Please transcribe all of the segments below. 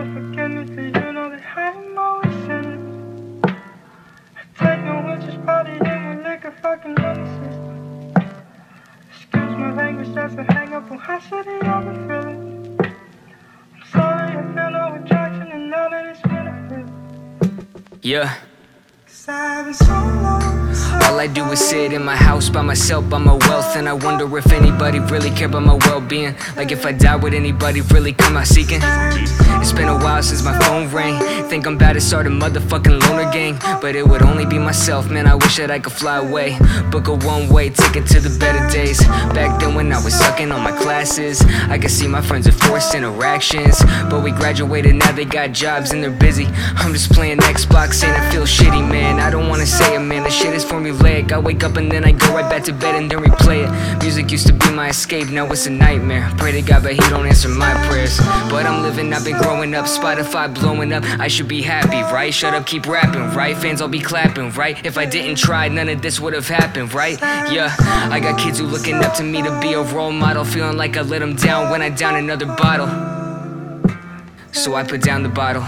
never forget me, so you know that I'm always in it. I take no witches party in with liquor fucking nemesis. Excuse my language, that's a hang up on how shitty I've been feeling. I'm sorry, I feel no attraction and none of this benefit. Yeah. I've been so long. All I do is sit in my house by myself, by my wealth, and I wonder if anybody really care about my well-being. Like if I die, would anybody really come out seeking? It's been a while since my phone rang. Think I'm about to start a motherfucking loner gang, but it would only be myself, man. I wish that I could fly away, book a one-way ticket to the better days. Back then when I was sucking on my classes, I could see my friends with forced interactions, but we graduated, now they got jobs and they're busy. I'm just playing Xbox and it feels shitty, man. I don't wanna say it, man, the shit is formulaic. I wake up and then I go right back to bed and then replay it. Music used to be my escape, now it's a nightmare. Pray to God, but he don't answer my prayers. But I'm living, I've been growing up, Spotify blowing up. I should be happy, right? Shut up, keep rapping, right? Fans all be clapping, right? If I didn't try, none of this would have happened, right? Yeah, I got kids who looking up to me to be a role model, feeling like I let them down when I down another bottle. So I put down the bottle.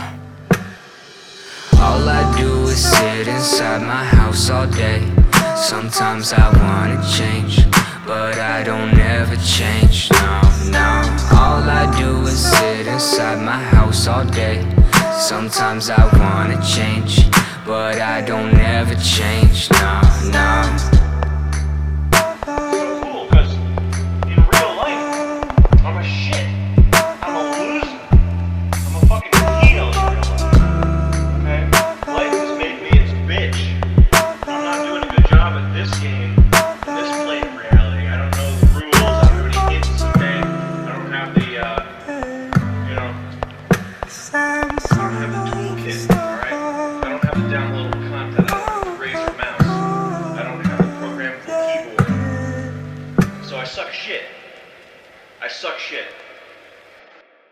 All I do is sit inside my house all day. Sometimes I wanna change, but I don't ever change, no, no. All I do is sit inside my house all day. Sometimes I wanna change, but I don't ever change, no, no. Cool, because in real life, I'm a shit. I'm a loser. I'm a fucking pedo in real life. Okay? Life has made me its bitch. I'm not doing a good job at this game, this play of reality. I don't know the rules. I don't have any hints today. I don't have the, you know, I don't have the toolkit, alright? I don't have the downloadable content. I don't have the Razer mouse. I don't have the programmable keyboard. So I suck shit. I suck shit.